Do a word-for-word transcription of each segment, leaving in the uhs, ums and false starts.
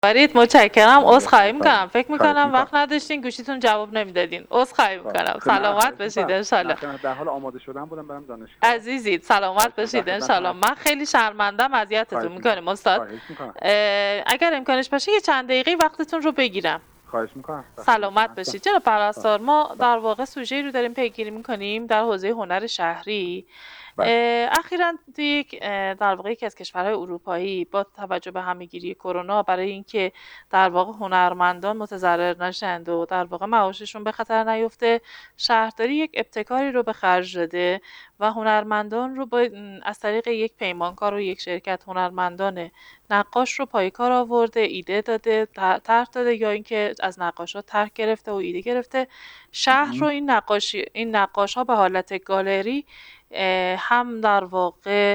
فرید متشکرم. عذرخواهی میکنم، فکر خواهش میکنم میکنم. وقت نداشتین گوشیتون جواب نمیدادین. عذرخواهی میکنم. خب نه سلامت خواهش باشید میکنم. انشالله. نه در حال آماده شدن بودم برم دانشگاه. عزیزید سلامت خواهش میکنم، در باشید خدمتتون انشالله. هستم. من خیلی شرمندم اذیتتون خواهش میکنم. میکنیم استاد. خواهش میکنم. اگر امکانش باشه یه چند دقیقه وقتتون رو بگیرم. خواهش میکنم، در خدمتتون سلامت هستم. باشید جناب پرستار. ما بله. در واقع سوژه‌ای رو داریم پیگیری میکنیم در حوزه هنر شهری. بله. اخیراً توی یک در واقع یکی از کشورهای اروپایی با توجه به همه‌گیری کرونا برای اینکه در واقع هنرمندان متضرر نشند و در واقع معاششون به خطر نیفته، شهرداری یک ابتکاری رو به خرج داده و هنرمندان رو با از طریق یک پیمانکار و یک شرکت هنرمندان نقاش رو پای کار آورده، ایده داده، طرح داده یا اینکه از نقاشا طرح گرفته و ایده گرفته. شهر رو این نقاشی این نقاش‌ها به حالت گالری هم در واقع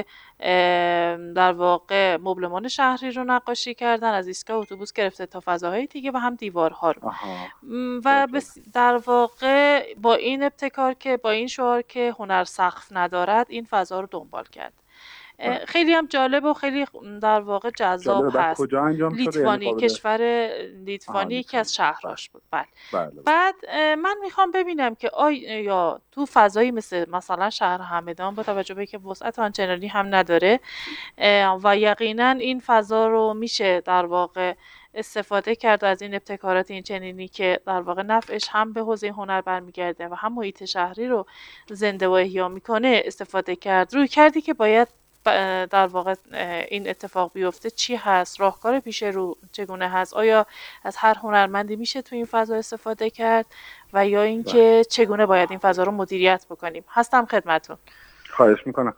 در واقع مبلمان شهری رو نقاشی کردن، از ایستگاه اتوبوس گرفته تا فضاهای دیگه و هم دیوارها رو. آها. و در واقع با این ابتکار که با این شعار که هنر سقف ندارد این فضا رو دنبال کرد. خیلی هم جالب و خیلی در واقع جذاب هست. کجا انجام شده؟ یعنی لیتوانی، قابل کشور لیتوانی یکی از شهرهاش بود. بله. بله. بعد من میخوام ببینم که آیا تو فضایی مثل مثلا شهر همدان با توجه به که وسعت آنچنانی هم نداره و یقینا این فضا رو میشه در واقع استفاده کرد از این ابتکارات این چنینی که در واقع نفعش هم به حوزه هنر برمیگرده و هم محیط شهری رو زنده و احیا میکنه استفاده کرد. روی کردی که باید در واقع این اتفاق بیفته چی هست؟ راهکار پیش رو چگونه هست؟ آیا از هر هنرمندی میشه تو این فضا استفاده کرد و یا اینکه چگونه باید این فضا رو مدیریت بکنیم؟ هستم خدمتتون. خواهش میکنم.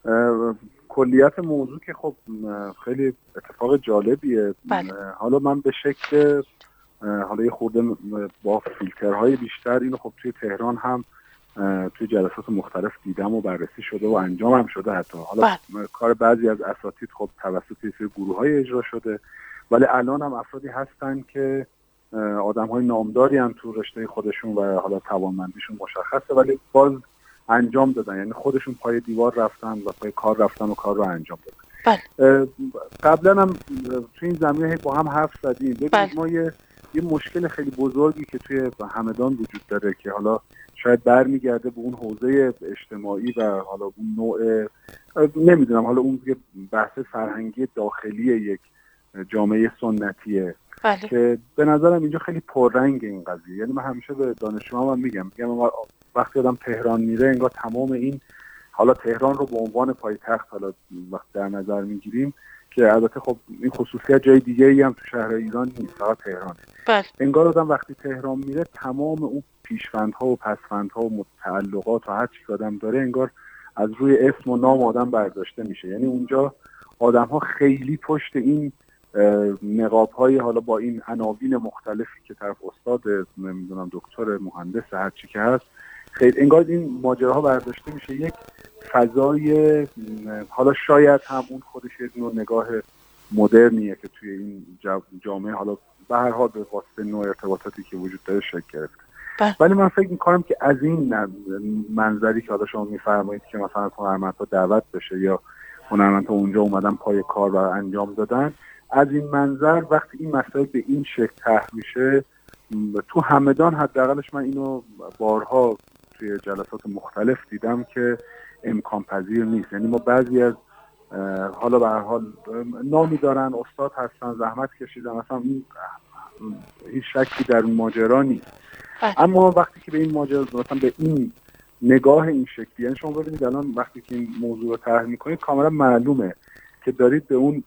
کلیت موضوع که خب خیلی اتفاق جالبیه. بله. حالا من به شکل حالا یه خورده با فیلترهای بیشتر اینو خب توی تهران هم توی جلسات مختلف دیدم و بررسی شده و انجام هم شده حتی. حالا بله. کار بعضی از اساتید خب توسط یه سری گروه‌های اجرا شده، ولی الان هم افرادی هستن که آدم‌های نامداری هم تو رشته خودشون و حالا توانمندیشون مشخصه ولی باز انجام دادن، یعنی خودشون پای دیوار رفتن و پای کار رفتن و کار رو انجام دادن. بله. قبلا هم توی این زمینه با هم حرف زدیم. ببینید بله. ما یه یه مشکل خیلی بزرگی که توی همدان وجود داره که حالا شاید برمیگرده به اون حوزه اجتماعی و حالا اون نوع نمیدونم حالا اون بحث فرهنگی داخلی یک جامعه سنتیه. بله. که به نظرم اینجا خیلی پررنگ این قضیه. یعنی من همیشه به دانشجوام هم میگم میگم وقتی آدم تهران میره انگار تمام این حالا تهران رو به عنوان پایتخت حالا وقت در نظر میگیریم که البته خب این خصوصیت جای دیگه ای هم تو شهر ایران نیست، فقط تهرانه. بله. انگار آدم وقتی تهران میره تمام اون پیشوندها و پسوندها و تعلقات و هر چی که آدم داره انگار از روی اسم و نام آدم برداشته میشه. یعنی اونجا آدم‌ها خیلی پشت این نقاب‌های حالا با این عناوین مختلفی که طرف استاد نمیدونم دکتر مهندس هر چی که هست خیلی انگار این ماجراها برداشته میشه یک فضای حالا شاید هم اون خودش یک نوع نگاه مدرنیه که توی این جامعه حالا به هر حال به واسطه نوع ارتباطاتی که وجود داره شکل گرفته. ولی من فکر می‌کنم که از این منظری که حالا شما می‌فرمایید که مثلا هنرمندها دعوت بشه یا هنرمندها اونجا اومدن پای کار و انجام دادن، از این منظر وقتی این مسائل به این شکل طرح میشه تو همدان حداقلش من اینو بارها توی جلسات مختلف دیدم که امکان پذیر نیست. یعنی ما بعضی از حالا به هر حال نامی دارن، استاد هستن، زحمت کشیدن، اصلا این هیچ شکی در این ماجرا نیست. اما وقتی که به این ماجرا مثلا به این نگاه این شکلی، یعنی شما ببینید الان وقتی که این موضوع رو طرح می‌کنید کاملا معلومه که دارید به اون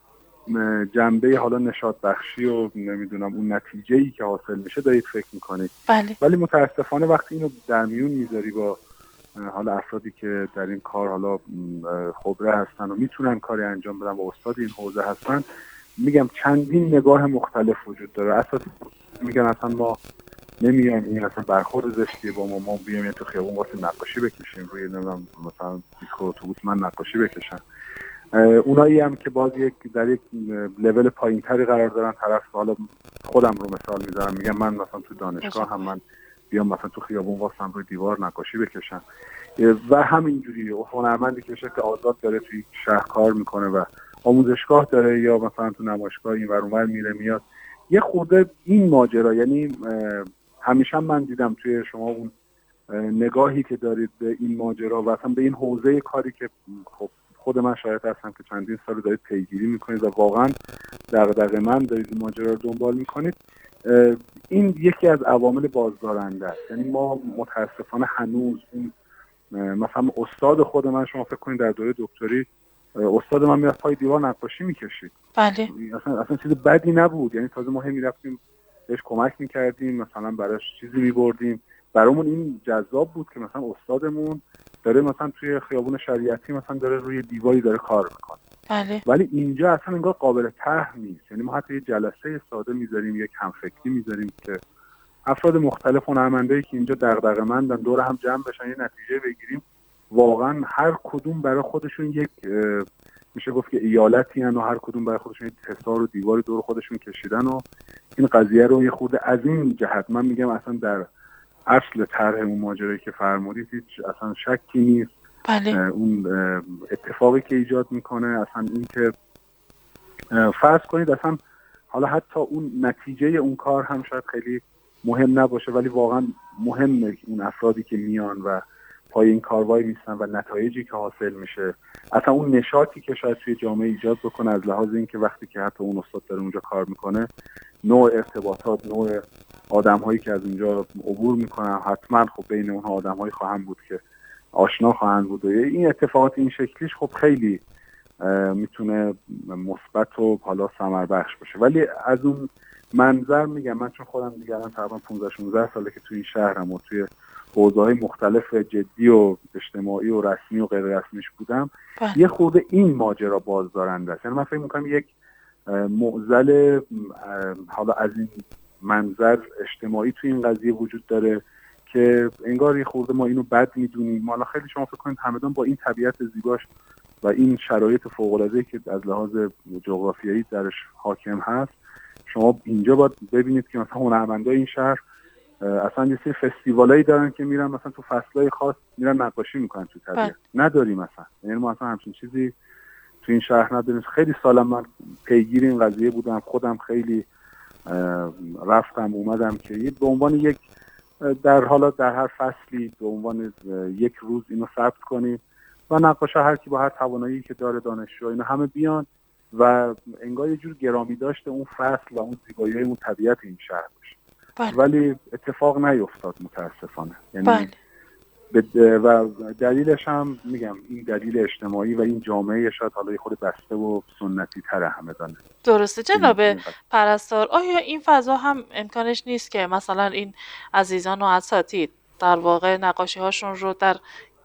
جنبه حالا نشاط بخشی و نمیدونم اون نتیجه‌ای که حاصل میشه دارید فکر می‌کنید. بله. ولی متاسفانه وقتی اینو در میون میذاری با حالا افرادی که در این کار حالا خبره هستن و میتونن کاری انجام بدن و استاد این حوزه هستن، میگم چندین نگاه مختلف وجود داره. اساسا میگن اصلا ما نمیایم این اصلا برخورد زشتیه با ما ما بیایم تو خیابون واسه نقاشی بکشیم روی نمیدونم مثلا میکرو اتوبوس من نقاشی بکشم. اونایی هم که باز یک در یک لول پایینتری قرار دارن، طرف حالا خودم رو مثال میذارم میگم من مثلا تو دانشگاه هم من بیام مثلا تو خیابون واسم روی دیوار نقاشی بکشم و همینجوری هنرمندی که به شکل آزاد داره توی شهر کار میکنه و آموزشگاه داره یا مثلا تو نمایشگاه این ور اونور میره میاد، یه خورده این ماجرا، یعنی همیشه من دیدم توی شما اون نگاهی که دارید به این ماجرا و اصلا به این حوزه کاری که خب خود من شاید هستم که چندین سال دارید پیگیری میکنید و واقعا دغدغه من دارید این ماجرا رو دنبال میکنید، این یکی از عوامل بازدارنده است. یعنی ما متاسفانه هنوز اون مثلا استاد خود من، شما فکر کنید در دوره دکتری استاد من میرفت پای دیوار نقاشی میکشید. بله. اصلا اصلا چیز بدی نبود، یعنی تازه ما هم میرفتیم بهش کمک میکردیم، مثلا براش چیزی میبردیم، برامون این جذاب بود که مثلا استادمون داره مثلا توی خیابون شریعتی مثلا داره روی دیواری داره کار میکنه. بله. ولی اینجا اصلا انگار قابل طرح نیست. یعنی ما حتی یه جلسه ساده میذاریم، یک همفکری میذاریم که افراد مختلف هنرمندایی که اینجا دغدغه‌مندن دور هم جمع بشن یه نتیجه بگیریم. واقعا هر کدوم برای خودشون یک میشه گفت که ایالتی هن و هر کدوم برای خودشون یک حصار و دیواری دور خودشون کشیدن و این قضیه رو یه خورده از این جهت من میگم اصلا در اصل طرح اون ماجرایی که فرمودید هیچ اصلا شکی نیست. بله. اون اتفاقی که ایجاد میکنه اصلا این که فرض کنید اصلا حالا حتی اون نتیجه اون کار هم شاید خیلی مهم نباشه، ولی واقعا مهمه اون افرادی که میان و پای این کاروای میستن و نتایجی که حاصل میشه، اصلا اون نشاطی که شاید توی جامعه ایجاد بکنه از لحاظ این که وقتی که حتی اون استاد داره اونجا کار میکنه، نوع ارتباطات، نوع آدم‌هایی که از اونجا عبور میکنن، حتما خب بین اونها آدم‌هایی خواهند بود که آشنا خواهند بود و این اتفاقات این شکلیش خب خیلی میتونه مثبت و حالا ثمر بخش باشه. ولی از اون منظر میگم من چون خودم دیگه الان تقریبا پانزده شانزده ساله که توی این شهرم و توی حوزه‌های مختلف جدی و اجتماعی و رسمی و غیر رسمیش بودم، بله. یه خورده این ماجرا بازدارنده است. یعنی من فکر می‌کنم یک معضل حالا از این منظر اجتماعی توی این قضیه وجود داره که انگار یه خورده ما اینو بد میدونیم. ما حالا خیلی شما فکر کنید همدان با این طبیعت زیباش و این شرایط فوق‌العاده‌ای که از لحاظ جغرافیایی درش حاکم هست، شما اینجا باید ببینید که مثلا هنرمندای این شهر اصلا یه سری فستیوالایی دارن که میرن مثلا تو فصلای خاص میرن نقاشی میکنن تو طبیعت. نداریم مثلا، یعنی ما اصلا همچین چیزی تو این شهر نداریم. خیلی سالا من پیگیر این قضیه بودم، خودم خیلی رفتم اومدم که به عنوان یک در حالا در هر فصلی به عنوان یک روز اینو ثبت کنیم و نقاشا هر کی با هر توانایی که داره، دانشجو اینا همه بیان و انگار یه جور گرامی داشته اون فصل و اون زیبایی اون طبیعت این شهر باشه. بله. ولی اتفاق نیفتاد متاسفانه. یعنی بله. و دلیلش هم میگم این دلیل اجتماعی و این جامعه شاید حالا یه خود بسته و سنتی تره همدانه. درسته جناب پرستار. آیا این فضا هم امکانش نیست که مثلا این عزیزان و اساتید در واقع نقاشی هاشون رو در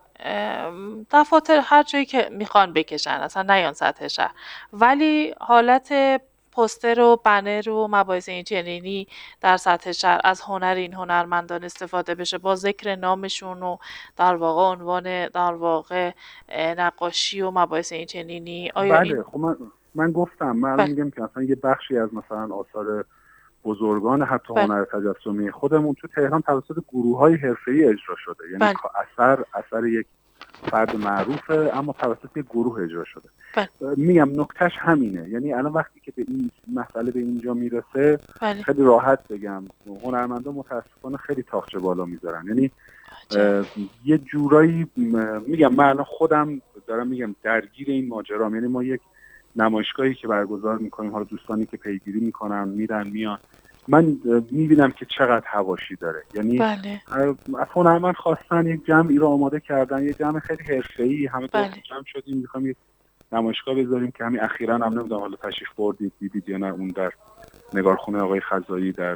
دفاتر هر جایی که میخوان بکشن، اصلا نیان سطح شهر، ولی حالت پوستر و بنر و مباحث این چنینی در سطح شهر از هنر این هنرمندان استفاده بشه با ذکر نامشون و در واقع عنوان در واقع نقاشی و مباحث این چنینی؟ آیا بله این... خب من من گفتم من بله. میگم که اصلا یه بخشی از مثلا آثار بزرگان حتی بله. هنر تجسمی خودمون تو تهران توسط گروه‌های حرفه‌ای اجرا شده. یعنی بله. اثر اثر یک فرد معروفه اما توسط یک گروه اجرا شده. بله. میگم نکتهش همینه. یعنی الان وقتی که به این مسئله به اینجا میرسه، بله. خیلی راحت بگم هنرمندان متاسفانه خیلی تاخچه بالا میذارن. یعنی یه جورایی میگم من الان خودم دارم میگم درگیر این ماجرام. یعنی ما یک نمایشگاهی که برگزار میکنیم، حالا دوستانی که پیگیری میکنن میرن میان، من میبینم که چقدر حواشی داره. یعنی بله. از هنرمند خواستن یک جمعی رو آماده کردن، یک جمع خیلی حرفه‌ای، همه دور بله. جمع شدیم میخوایم یک نمایشگاه بذاریم که همین اخیراً هم نمیدونم حالا تشریف بردید دیدید یا نه، اون در نگارخونه آقای خزایی در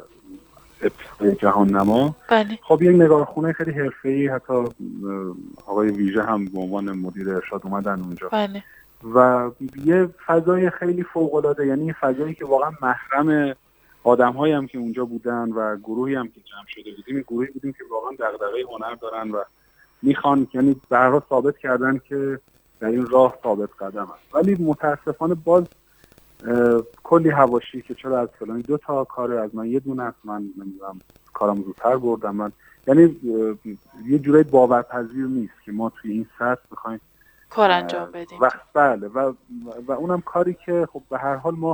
جهان نما. بله. خب یک نگارخونه خیلی حرفه‌ای، حتی آقای ویژه هم به عنوان مدیر ارشاد اومدن اونجا. بله. و یه فضای خیلی فوق‌العاده، یعنی فضایی که واقعا محرم آدم‌هایی هم که اونجا بودن و گروهی هم که جمع شده بودیم، این گروهی بودیم که واقعا دغدغه هنر دارن و میخوان، یعنی به هر حال ثابت کردن که در این راه ثابت قدم است. ولی متاسفانه باز کلی حواشی که چرا از فلان دو تا کار از من یه دونه است، من نمیدونم کارم زودتر بردم من، یعنی یه جورایی باورپذیر نیست که ما توی این سطح بخوایم کار انجام بدیم. و بله و و اونم کاری که خب به هر حال ما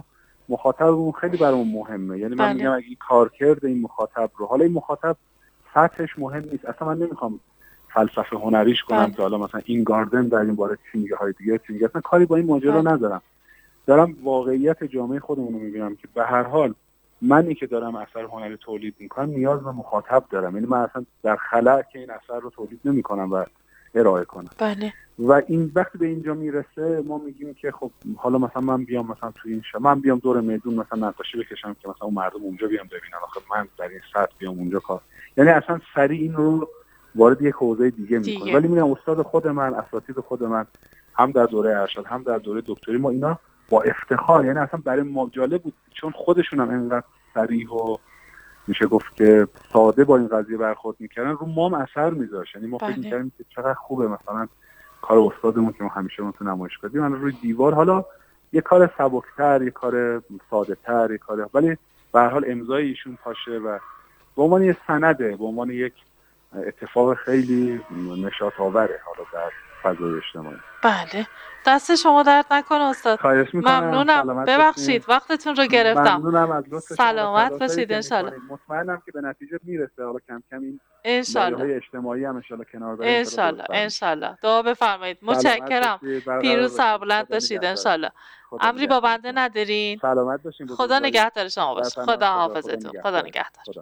مخاطبمون خیلی برامون مهمه. یعنی من بله. میگم اگه این کارکرد این مخاطب رو، حالا این مخاطب سطحش مهم نیست، اصلا من نمیخوام فلسفه هنریش کنم بله. که حالا مثلا این گاردن در این باره چی میگه، های دیگه چی میگه، اصلا کاری با این ماجرا بله. ندارم. دارم واقعیت جامعه خودمون رو میبینم که به هر حال منی که دارم اثر هنری تولید میکنم نیاز به مخاطب دارم. یعنی من اصلا در خلا که این اثر رو تولید نمیکنم و ارائه کنم. بله. و این وقتی به اینجا میرسه ما میگیم که خب حالا مثلا من بیام مثلا تو این شب من بیام دور میدون مثلا نقاشی بکشم که مثلا اون مردم اونجا بیام ببینن، آخه من در این سطح بیام اونجا کار، یعنی اصلا سریع این رو وارد یک حوزه دیگه میکنه. ولی میگم استاد خود من، اساتید خود من، هم در دوره ارشد هم در دوره دکتری، ما اینا با افتخار، یعنی اصلا برای ما جالب بود چون خودشون هم اینقدر صریح و میشه گفت که ساده با این قضیه برخورد میکردن، رو ما هم اثر میذاشت. یعنی ما فکر میکردیم که چقدر خوبه مثلا کار استادمون که ما همیشه اون تو نمایشگاه دیدیم روی دیوار، حالا یه کار سبکتر، یه کار ساده‌تر، یه کار، ولی به هر حال امضای ایشون پاشه و به عنوان یه سنده، به عنوان یک اتفاق خیلی نشاط آوره حالا در فضای اجتماعی. بله، دست شما درد نکنه استاد. خواهش میکنم. ممنونم، ببخشید وقتتون رو گرفتم. ممنونم از لطف شما. سلامت باشید ان شاء الله. مطمئنم که به نتیجه میرسه. حالا کم کم این ان شاء الله لایه‌های اجتماعی هم ان شاء الله کنار بریم. ان شاء الله ان شاء الله. دعا بفرمایید. متشکرم. پیروز سربلند باشید ان شاء الله. امری با بنده ندارین. سلامت باشین. خدا نگهدار شما باشه. خدا حافظتون. خدا نگهدار.